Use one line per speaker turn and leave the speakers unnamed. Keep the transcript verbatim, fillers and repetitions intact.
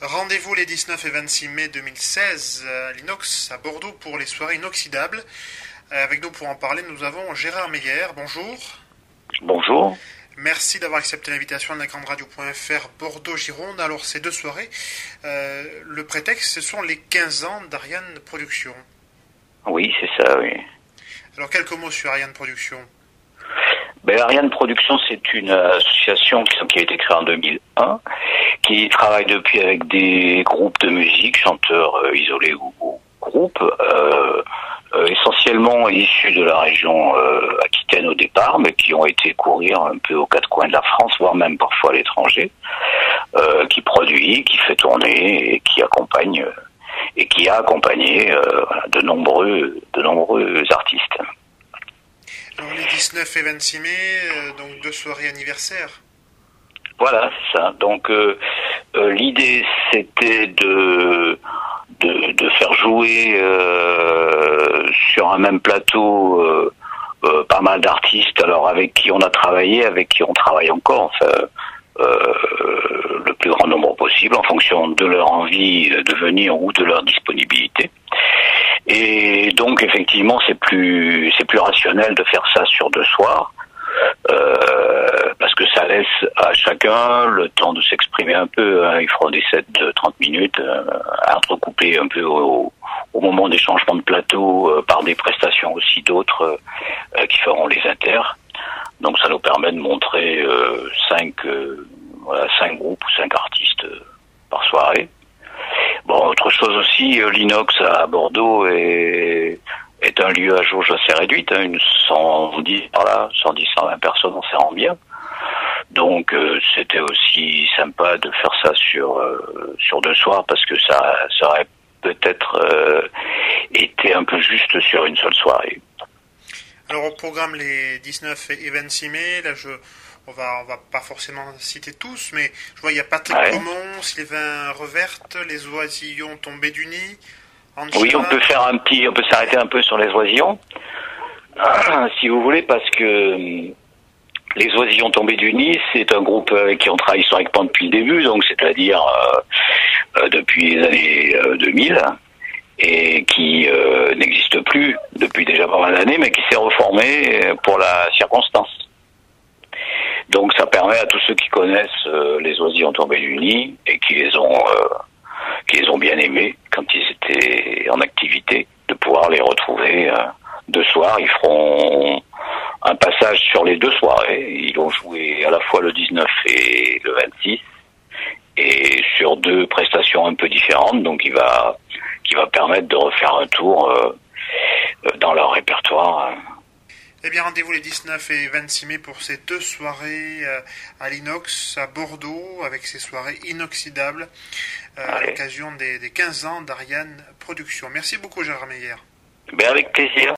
Rendez-vous les dix-neuf et vingt-six mai deux mille seize à l'Inox à Bordeaux pour les soirées inoxydables. Avec nous pour en parler, nous avons Gérard Meyer. Bonjour.
Bonjour.
Merci d'avoir accepté l'invitation de la grande radio point f r Bordeaux-Gironde. Alors, ces deux soirées, euh, le prétexte, ce sont les quinze ans d'Ariane Productions.
Oui, c'est ça, oui.
Alors, quelques mots sur Ariane Productions.
Ben, Ariane Productions, c'est une association qui, qui a été créée en deux mille un, qui travaille depuis avec des groupes de musique, chanteurs euh, isolés ou, ou groupes, euh, euh, essentiellement issus de la région euh, aquitaine au départ, mais qui ont été courir un peu aux quatre coins de la France, voire même parfois à l'étranger, euh, qui produit, qui fait tourner et qui accompagne euh, et qui a accompagné euh, de nombreux de nombreux artistes.
Alors, les dix-neuf et vingt-six mai, euh, donc deux soirées anniversaires.
Voilà, c'est ça. Donc euh, euh, l'idée c'était de, de de faire jouer euh, sur un même plateau euh, euh, pas mal d'artistes, alors avec qui on a travaillé, avec qui on travaille encore, enfin euh, le plus grand nombre possible en fonction de leur envie de venir ou de leur disponibilité. Et donc effectivement c'est plus c'est plus rationnel de faire ça sur deux soirs. Euh, parce que ça laisse à chacun le temps de s'exprimer un peu, hein. Ils feront des sets de trente minutes, euh, entrecoupés un peu au, au moment des changements de plateau, euh, par des prestations aussi d'autres euh, qui feront les inters. Donc ça nous permet de montrer euh, cinq, euh, voilà, cinq groupes ou cinq artistes euh, par soirée. Bon, autre chose aussi, euh, l'Inox à Bordeaux est est un lieu à jauge assez réduite, hein, une cent dix, voilà, cent dix, cent vingt personnes, on s'en rend bien. Donc euh, c'était aussi sympa de faire ça sur euh, sur deux soirs parce que ça, ça aurait peut-être euh, été un peu juste sur une seule soirée.
Alors au programme les dix-neuf et vingt-six mai, là je on va on va pas forcément citer tous, mais je vois il y a Patrick
Ouais.
Caumont, Sylvain Reverte, les oisillons tombés du nid.
Oui, on peut faire un petit, on peut s'arrêter un peu sur les oisillons, si vous voulez, parce que euh, les oisillons tombés du nid, c'est un groupe avec qui on travaille historiquement depuis le début, donc c'est-à-dire euh, euh, depuis les années euh, deux mille, et qui euh, n'existe plus depuis déjà pas mal d'années, mais qui s'est reformé pour la circonstance. Donc ça permet à tous ceux qui connaissent euh, les oisillons tombés du nid et qui les ont euh, qui les ont bien aimés quand ils étaient en activité, de pouvoir les retrouver euh, deux soirs. Ils feront un passage sur les deux soirées. Ils vont jouer à la fois le dix-neuf et le vingt-six, et sur deux prestations un peu différentes, donc il va, qui va permettre de refaire un tour euh, dans leur répertoire.
Eh bien, rendez-vous les dix-neuf et vingt-six mai pour ces deux soirées euh, à l'Inox, à Bordeaux, avec ces soirées inoxydables, euh, à l'occasion des, des quinze ans d'Ariane Productions. Merci beaucoup, Gérard Meyer.
Ben avec plaisir.